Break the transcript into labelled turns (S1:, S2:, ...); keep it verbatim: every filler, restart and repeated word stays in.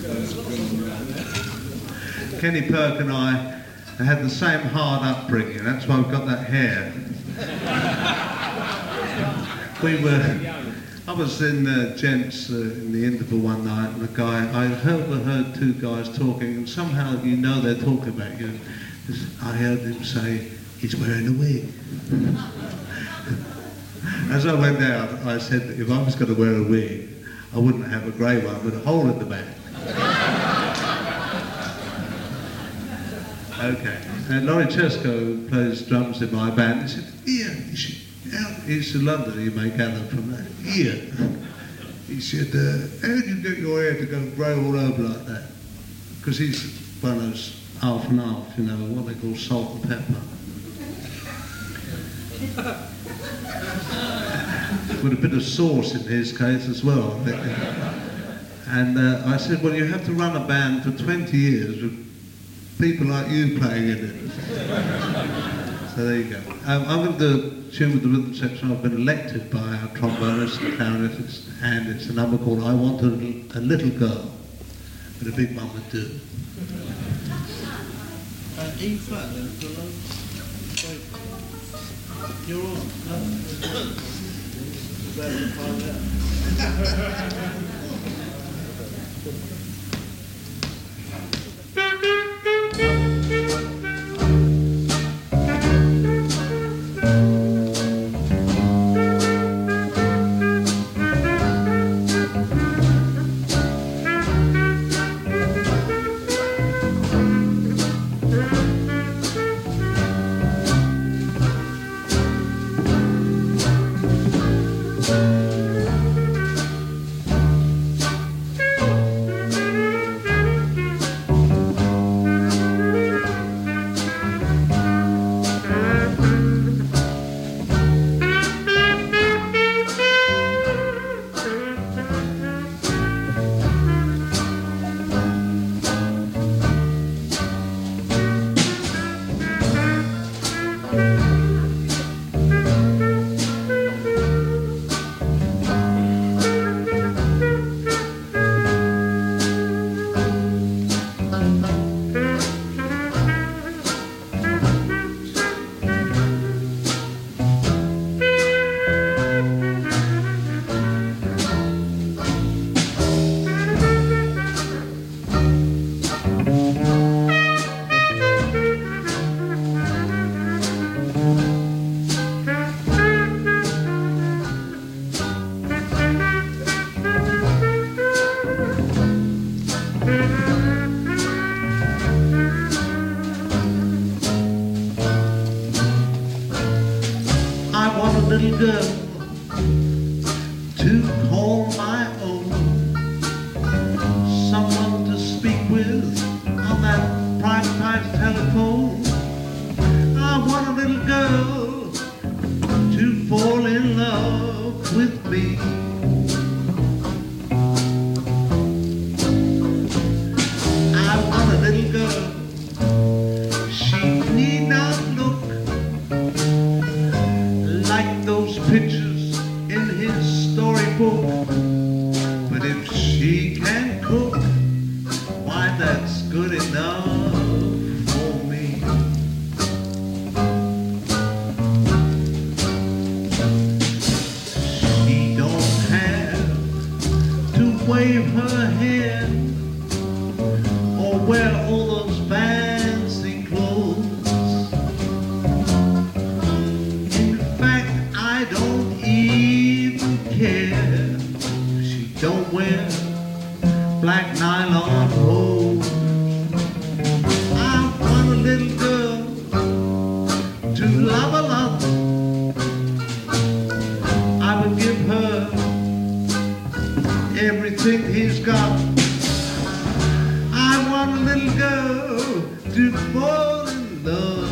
S1: Kenny Perk and I had the same hard upbringing, that's why we've got that hair. We were, I was in the gents uh, in the interval one night, and a guy, I overheard two guys talking, and somehow you know they're talking about you. I heard him say, he's wearing a wig. As I went out, I said, if I was going to wear a wig, I wouldn't have a grey one with a hole in the back. Okay. And Laurie Chesko plays drums in my band. He said, Ian, you should, he's in London, you may gather from that. Ian, he said, uh, how did you get your hair to go grey all over like that? Because he's one of those half and half, you know, what they call salt and pepper. With a bit of sauce in his case as well, I think. And uh, I said, well, you have to run a band for twenty years with people like you playing in it. So there you go. Um, I'm going to do a tune with the rhythm section. I've been elected by our trombonist and clarinetist, and it's a number called I Want a Little, a Little Girl, with a big mum would do.
S2: Uh, E flat then, below. You're all. No. Better to find out.
S1: Little girl to call my own, someone to speak with on that privatized telephone. I want a little girl to fall in love with me. I want a little girl, she need not look like those pictures in his storybook, but if she can cook, why that's good enough for me. She don't have to wave her hand or wear all those fancy clothes. I don't even care if she don't wear black nylon hose. I want a little girl to love a lot. I would give her everything he's got. I want a little girl to fall in love.